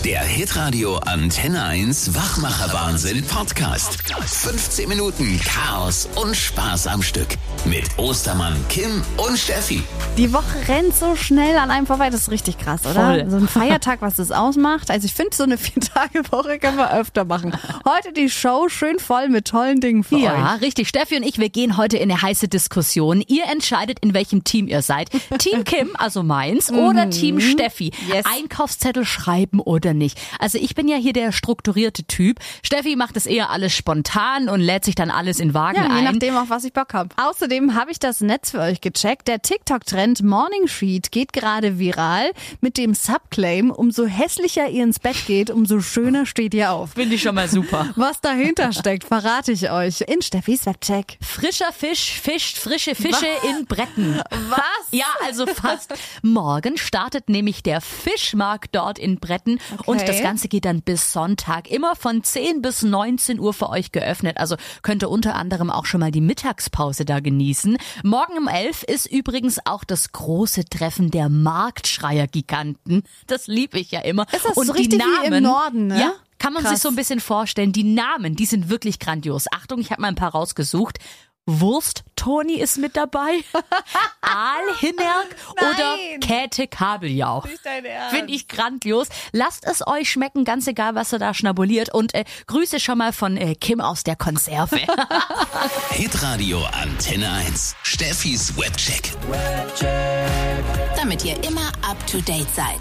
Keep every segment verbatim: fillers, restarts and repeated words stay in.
Der Hitradio Antenne eins Wachmacher-Wahnsinn Podcast. fünfzehn Minuten Chaos und Spaß am Stück. Mit Ostermann, Kim und Steffi. Die Woche rennt so schnell an einem vorbei, das ist richtig krass, oder? Voll. So ein Feiertag, was das ausmacht. Also ich finde, so eine Vier-Tage-Woche können wir öfter machen. Heute die Show schön voll mit tollen Dingen für Ja, euch. richtig. Steffi und ich, wir gehen heute in eine heiße Diskussion. Ihr entscheidet, in welchem Team ihr seid. Team Kim, also meins, oder Team Steffi. Yes. Einkaufszettel schreiben oder nicht. Also ich bin ja hier der strukturierte Typ. Steffi macht es eher alles spontan und lädt sich dann alles in Wagen Ja, je ein. nachdem, auf was ich Bock habe. Außerdem habe ich das Netz für euch gecheckt. Der TikTok-Trend Morning Sheet geht gerade viral mit dem Subclaim: umso hässlicher ihr ins Bett geht, umso schöner steht ihr auf. Finde ich schon mal super. Was dahinter steckt, verrate ich euch in Steffis Webcheck. Frischer Fisch fischt frische Fische Was? in Bretten. Was? Ja, also fast. Morgen startet nämlich der Fischmarkt dort in Bretten und das Ganze geht dann bis Sonntag. Immer von zehn bis neunzehn Uhr für euch geöffnet. Also könnt ihr unter anderem auch schon mal die Mittagspause da genießen. Morgen um elf ist übrigens auch das große Treffen der Marktschreier-Giganten. Das liebe ich ja immer. Ist das und so die richtig Namen, wie im Norden, ne? Ja, kann man Krass. sich so ein bisschen vorstellen. Die Namen, die sind wirklich grandios. Achtung, ich habe mal ein paar rausgesucht. Wurst Toni ist mit dabei, Aal Hinnerk oder Nein. Käthe Kabeljau. Nicht dein Ernst. Finde ich grandios. Lasst es euch schmecken, ganz egal, was ihr da schnabuliert. Und äh, Grüße schon mal von äh, Kim aus der Konserve. Hitradio Antenne eins. Steffis Webcheck. Damit ihr immer up to date seid.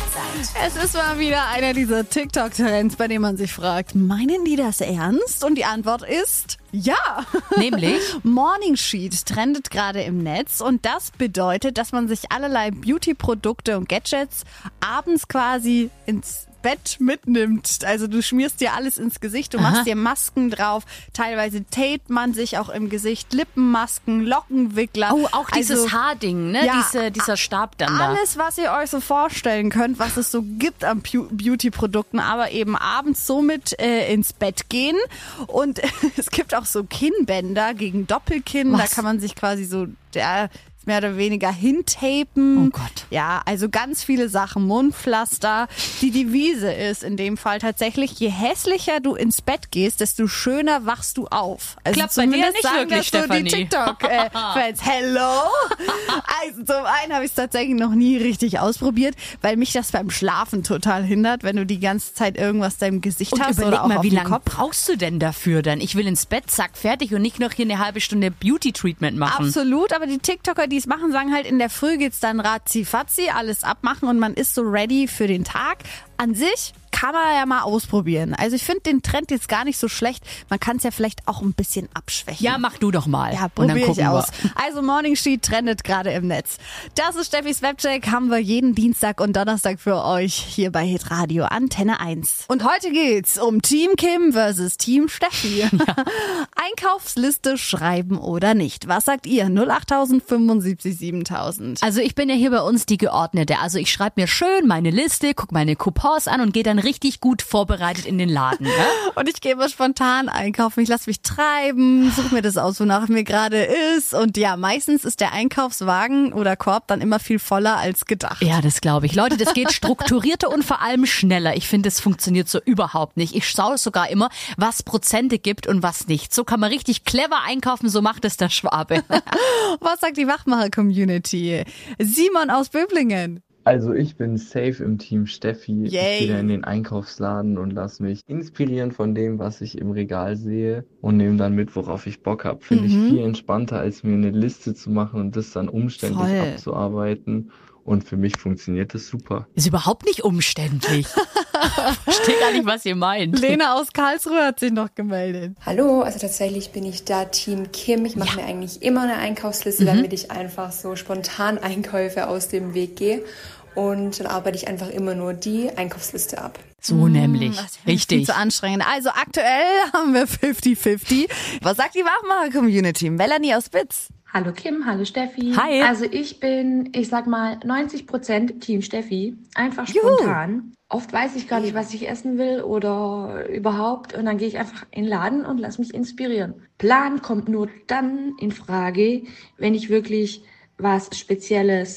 Es ist mal wieder einer dieser TikTok-Trends, bei dem man sich fragt, meinen die das ernst? Und die Antwort ist ja. Nämlich? Morning Sheet trendet gerade im Netz und das bedeutet, dass man sich allerlei Beauty-Produkte und Gadgets abends quasi ins Bett mitnimmt. Also du schmierst dir alles ins Gesicht, du Aha. machst dir Masken drauf, teilweise tapet man sich auch im Gesicht, Lippenmasken, Lockenwickler. Oh, auch dieses Also, Haarding, ne? ja, Diese, dieser Stab dann da. alles, was ihr euch so vorstellen könnt, was es so gibt an Pu- Beauty-Produkten, aber eben abends somit äh, ins Bett gehen. Und es gibt auch so Kinnbänder gegen Doppelkinn. Was? Da kann man sich quasi so ja, mehr oder weniger hintapen. Oh Gott. Ja, also ganz viele Sachen. Mundpflaster. Die Devise ist in dem Fall tatsächlich, je hässlicher du ins Bett gehst, desto schöner wachst du auf. Also Klappt bei dir zumindest nicht sagen wirklich, das so die Stefanie. TikTok-Fans. Hello? Also zum einen habe ich es tatsächlich noch nie richtig ausprobiert, weil mich das beim Schlafen total hindert, wenn du die ganze Zeit irgendwas deinem Gesicht Und hast überleg oder auch mal, auf wie dem lange Kopf. brauchst du denn dafür dann? Ich will ins Bett, zack, fertig und nicht noch hier eine halbe Stunde Beauty-Treatment machen. Absolut, aber die TikToker, die es machen, sagen halt, in der Früh geht's dann ratzi-fatzi, alles abmachen und man ist so ready für den Tag. An sich kann man ja mal ausprobieren. Also ich finde den Trend jetzt gar nicht so schlecht. Man kann es ja vielleicht auch ein bisschen abschwächen. Ja, mach du doch mal. Ja, und dann probiere gucken ich aus. wir. Also Morning Sheet trendet gerade im Netz. Das ist Steffis Webcheck, haben wir jeden Dienstag und Donnerstag für euch hier bei Hitradio Antenne eins. Und heute geht's um Team Kim versus Team Steffi. Einkaufsliste schreiben oder nicht? Was sagt ihr? null acht fünfundsiebzig siebentausend. Also ich bin ja hier bei uns die Geordnete. Also ich schreibe mir schön meine Liste, guck meine Coupons an und gehe dann richtig gut vorbereitet in den Laden. Ne? Und ich gehe mal spontan einkaufen. Ich lasse mich treiben, suche mir das aus, wonach mir gerade ist. Und ja, meistens ist der Einkaufswagen oder Korb dann immer viel voller als gedacht. Ja, das glaube ich. Leute, das geht strukturierter und vor allem schneller. Ich finde, das funktioniert so überhaupt nicht. Ich schaue sogar immer, was Prozente gibt und was nicht. So kann man richtig clever einkaufen, so macht es der Schwabe. Was sagt die Wachmacher-Community? Simon aus Böblingen. Also ich bin safe im Team Steffi. Yay. Ich gehe da in den Einkaufsladen und lasse mich inspirieren von dem, was ich im Regal sehe und nehme dann mit, worauf ich Bock habe. Finde ich viel entspannter, als mir eine Liste zu machen und das dann umständlich Voll. abzuarbeiten. Und für mich funktioniert das super. Ist überhaupt nicht umständlich. Verstehe gar nicht, was ihr meint. Lena aus Karlsruhe hat sich noch gemeldet. Hallo, also tatsächlich bin ich da Team Kim. Ich mache mir eigentlich immer eine Einkaufsliste, damit ich einfach so spontan Einkäufe aus dem Weg gehe. Und dann arbeite ich einfach immer nur die Einkaufsliste ab. So nämlich. Das ist viel Richtig. zu anstrengend. Also aktuell haben wir fünfzig fünfzig. Was sagt die Wachmacher-Community? Melanie aus Bitz. Hallo Kim, hallo Steffi. Hi. Also ich bin, ich sag mal, neunzig Prozent Team Steffi. Einfach Juhu. spontan. Oft weiß ich gar nicht, was ich essen will oder überhaupt. Und dann gehe ich einfach in den Laden und lass mich inspirieren. Plan kommt nur dann in Frage, wenn ich wirklich was Spezielles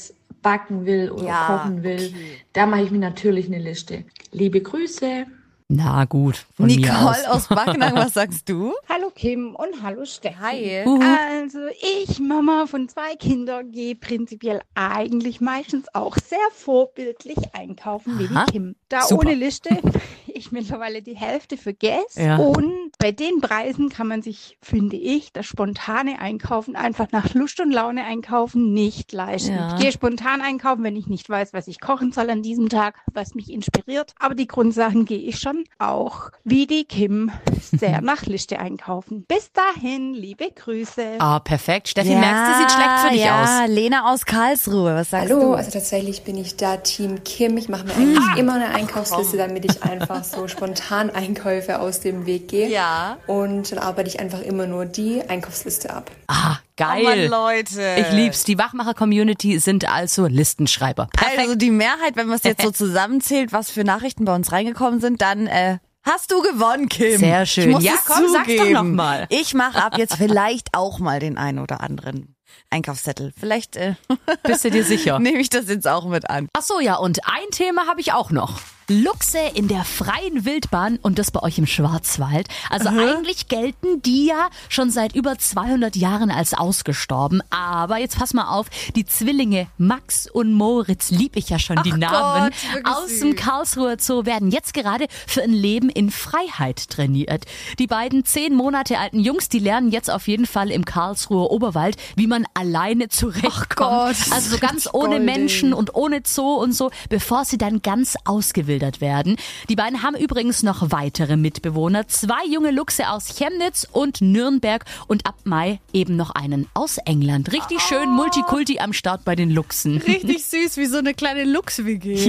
backen will oder Ja, kochen will, okay. da mache ich mir natürlich eine Liste. Liebe Grüße. Na gut, von Nicole mir aus. aus Backnang, was sagst du? Hallo Kim und hallo Steffi. Hi. Also ich, Mama von zwei Kindern, gehe prinzipiell eigentlich meistens auch sehr vorbildlich einkaufen wie Aha. die Kim. Da Super. ohne Liste ich mittlerweile die Hälfte vergesse. Ja. Und bei den Preisen kann man sich, finde ich, das spontane Einkaufen, einfach nach Lust und Laune einkaufen, nicht leisten. Ja. Ich gehe spontan einkaufen, wenn ich nicht weiß, was ich kochen soll an diesem Tag, was mich inspiriert. Aber die Grundsachen gehe ich schon auch wie die Kim sehr nach Liste einkaufen. Bis dahin, liebe Grüße. Ah, perfekt. Steffi, merkst du, sieht schlecht für dich ja, aus. Lena aus Karlsruhe, was sagst Hallo, du? also tatsächlich bin ich da Team Kim. Ich mache mir eigentlich immer eine Einkaufsliste, damit ich einfach so spontan Einkäufe aus dem Weg gehe. Ja. Und dann arbeite ich einfach immer nur die Einkaufsliste ab. Ah, geil. Oh Mann, Leute. Ich lieb's. Die Wachmacher-Community sind also Listenschreiber. Perfekt. Also die Mehrheit, wenn man es jetzt so zusammenzählt, was für Nachrichten bei uns reingekommen sind, dann äh, hast du gewonnen, Kim. Sehr schön. Ich muss Ja, es komm, sag's doch zugeben. noch mal. Ich mache ab jetzt vielleicht auch mal den einen oder anderen Einkaufszettel. Vielleicht äh, Bist du dir sicher? nehme ich das jetzt auch mit an. Ach so, ja, und ein Thema habe ich auch noch. Luchse in der freien Wildbahn und das bei euch im Schwarzwald. Also eigentlich gelten die ja schon seit über zweihundert Jahren als ausgestorben. Aber jetzt pass mal auf, die Zwillinge Max und Moritz, lieb ich ja schon die Ach Namen, Gott, wirklich aus süß. dem Karlsruher Zoo werden jetzt gerade für ein Leben in Freiheit trainiert. Die beiden zehn Monate alten Jungs, die lernen jetzt auf jeden Fall im Karlsruher Oberwald, wie man alleine zurechtkommt. Gott, also so ganz das ist ohne goldig. Menschen und ohne Zoo und so, bevor sie dann ganz ausgewildert werden. Die beiden haben übrigens noch weitere Mitbewohner. Zwei junge Luchse aus Chemnitz und Nürnberg und ab Mai eben noch einen aus England. Richtig schön Multikulti am Start bei den Luchsen. Richtig süß, wie so eine kleine Lux-W G.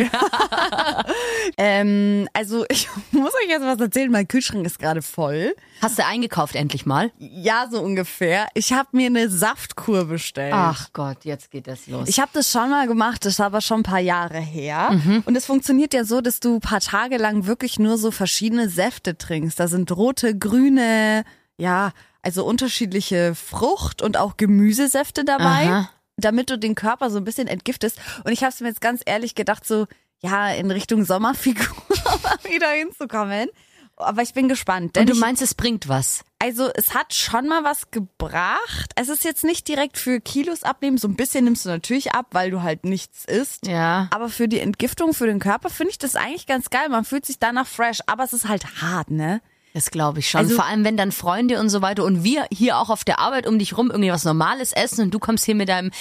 ähm, also ich muss euch jetzt was erzählen, mein Kühlschrank ist gerade voll. Hast du eingekauft endlich mal? Ja, so ungefähr. Ich habe mir eine Saftkur bestellt. Ach Gott, jetzt geht das los. Ich habe das schon mal gemacht, das ist aber schon ein paar Jahre her. Mhm. Und es funktioniert ja so, dass du ein paar Tage lang wirklich nur so verschiedene Säfte trinkst. Da sind rote, grüne, ja, also unterschiedliche Frucht- und auch Gemüsesäfte dabei, Aha. damit du den Körper so ein bisschen entgiftest. Und ich habe es mir jetzt ganz ehrlich gedacht, so, ja, in Richtung Sommerfigur wieder hinzukommen. Aber ich bin gespannt. Denn und du ich, meinst, es bringt was? also es hat schon mal was gebracht. Es ist jetzt nicht direkt für Kilos abnehmen. So ein bisschen nimmst du natürlich ab, weil du halt nichts isst. Ja. Aber für die Entgiftung, für den Körper finde ich das eigentlich ganz geil. Man fühlt sich danach fresh. Aber es ist halt hart, ne? Das glaube ich schon. Also- Vor allem, wenn dann Freunde und so weiter und wir hier auch auf der Arbeit um dich rum irgendwie was Normales essen und du kommst hier mit deinem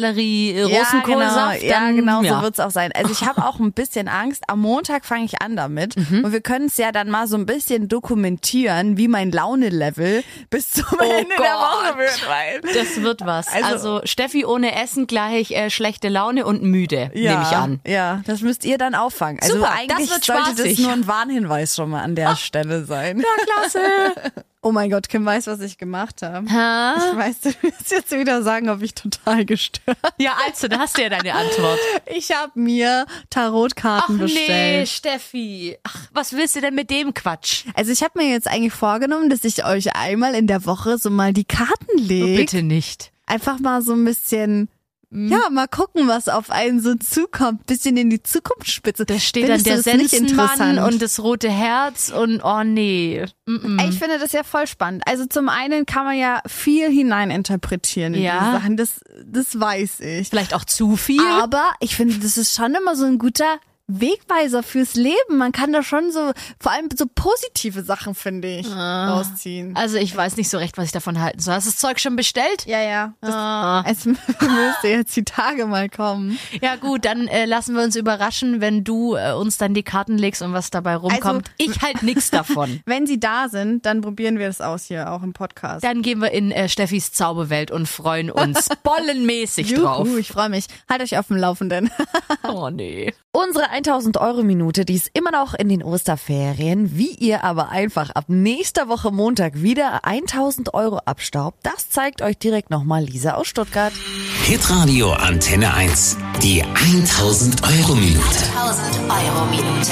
Sellerie-Rosenkohlsaft. Ja, dann, genau, ja. so wird's auch sein. Also ich habe auch ein bisschen Angst. Am Montag fange ich an damit. Und wir können es ja dann mal so ein bisschen dokumentieren, wie mein Launelevel bis zum Ende der Woche wird. Weil Das wird was. Also, Also- Steffi ohne Essen gleich äh, schlechte Laune und müde, ja, nehme ich an. Ja, das müsst ihr dann auffangen. Also Super, eigentlich das wird sollte spaßig. das nur ein Warnhinweis schon mal an der Stelle sein. Ja, klasse. Oh mein Gott, Kim weiß, was ich gemacht habe. Ha? Ich weiß, du willst jetzt wieder sagen, ob ich total gestört. Ja, also, da hast du ja deine Antwort. Ich habe mir Tarotkarten Ach nee, bestellt. Steffi. Ach, was willst du denn mit dem Quatsch? Also ich habe mir jetzt eigentlich vorgenommen, dass ich euch einmal in der Woche so mal die Karten lege. Bitte nicht. Einfach mal so ein bisschen, ja, mal gucken, was auf einen so zukommt. Bisschen in die Zukunftsspitze. Da steht Findest dann du der das nicht Sensenmann interessant? und das rote Herz und oh nee. Mm-mm. Ich finde das ja voll spannend. Also zum einen kann man ja viel hineininterpretieren in Ja. diese Sachen. Das, das weiß ich. Vielleicht auch zu viel. Aber ich finde, das ist schon immer so ein guter Wegweiser fürs Leben. Man kann da schon so, vor allem so positive Sachen, finde ich, rausziehen. Also ich weiß nicht so recht, was ich davon halten soll. Hast du das Zeug schon bestellt? Ja, ja. Das, Ah. Es müsste jetzt die Tage mal kommen. Ja gut, dann äh, lassen wir uns überraschen, wenn du äh, uns dann die Karten legst und was dabei rumkommt. Also- ich halt nix davon. Wenn sie da sind, dann probieren wir das aus hier auch im Podcast. Dann gehen wir in äh, Steffis Zauberwelt und freuen uns bollenmäßig drauf. Juhu, ich freue mich. Halt euch auf dem Laufenden. Oh nee. Unsere tausend Euro Minute, die ist immer noch in den Osterferien. Wie ihr aber einfach ab nächster Woche Montag wieder tausend Euro abstaubt, das zeigt euch direkt nochmal Lisa aus Stuttgart. Hitradio Antenne eins. Die tausend Euro Minute. tausend Euro Minute.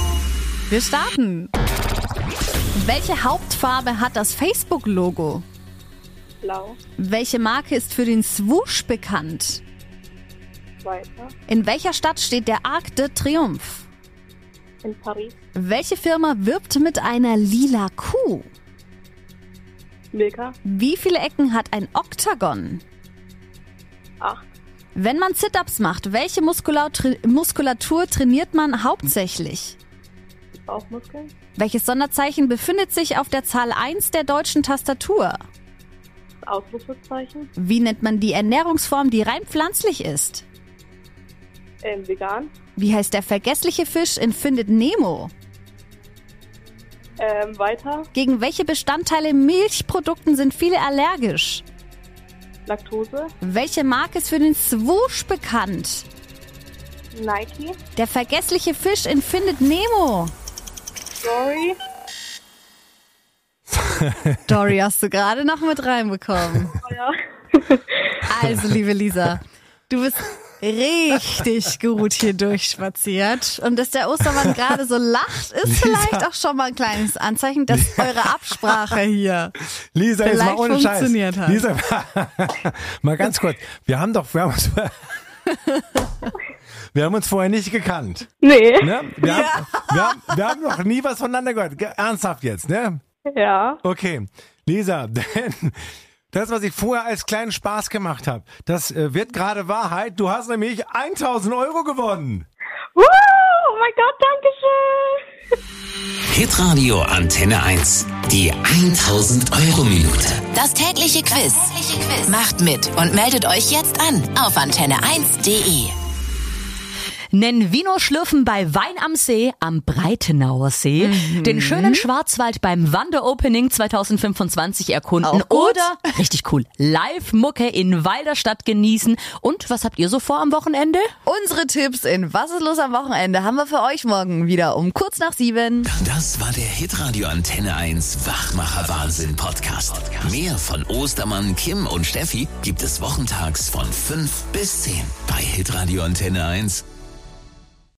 Wir starten. Welche Hauptfarbe hat das Facebook-Logo? Blau. Welche Marke ist für den Swoosh bekannt? Weiter. In welcher Stadt steht der Arc de Triomphe? In Paris. Welche Firma wirbt mit einer lila Kuh? Milka. Wie viele Ecken hat ein Oktagon? Acht. Wenn man Sit-Ups macht, welche Muskulatur, Muskulatur trainiert man hauptsächlich? Bauchmuskeln. Welches Sonderzeichen befindet sich auf der Zahl eins der deutschen Tastatur? Ausrufezeichen. Wie nennt man die Ernährungsform, die rein pflanzlich ist? Ähm, vegan. Wie heißt der vergessliche Fisch in Findet Nemo? Ähm, weiter. Gegen welche Bestandteile in Milchprodukten sind viele allergisch? Laktose. Welche Marke ist für den Swoosh bekannt? Nike. Der vergessliche Fisch in Findet Nemo. Sorry. Dory hast du gerade noch mit reinbekommen. Oh ja. Also, liebe Lisa, du bist richtig gut hier durchspaziert. Und dass der Ostermann gerade so lacht, ist Lisa. vielleicht auch schon mal ein kleines Anzeichen, dass eure Absprache hier Lisa, jetzt mal ohne Scheiß. funktioniert hat. Lisa, mal ganz kurz. Wir haben doch, wir haben uns, wir haben uns vorher nicht gekannt. Nee. Ne? Wir, Ja. haben, wir, haben, wir haben noch nie was voneinander gehört. Ge- Ernsthaft jetzt, ne? Ja. Okay. Lisa, denn das, was ich vorher als kleinen Spaß gemacht habe, das äh, wird gerade Wahrheit. Du hast nämlich tausend Euro gewonnen. Woo, oh mein Gott, danke schön. Hitradio Antenne eins. Die tausend Euro Minute. Das tägliche Quiz. Macht mit und meldet euch jetzt an auf antenne eins punkt de. Nen Vino schlürfen bei Wein am See am Breitenauer See, Mhm. den schönen Schwarzwald beim Wanderopening zwanzig fünfundzwanzig erkunden Auch gut. oder, richtig cool, Live-Mucke in Walderstadt genießen. Und was habt ihr so vor am Wochenende? Unsere Tipps in Was ist los am Wochenende haben wir für euch morgen wieder um kurz nach sieben. Das war der Hitradio Antenne eins Wachmacher Wahnsinn Podcast. Mehr von Ostermann, Kim und Steffi gibt es wochentags von fünf bis zehn bei Hitradio Antenne eins.